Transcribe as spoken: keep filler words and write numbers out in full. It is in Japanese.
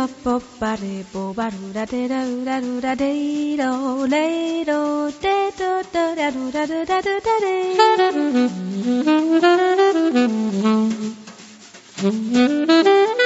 ポッパレポバルラデラウラルラデイロレイロデドドラルラルラルラレイ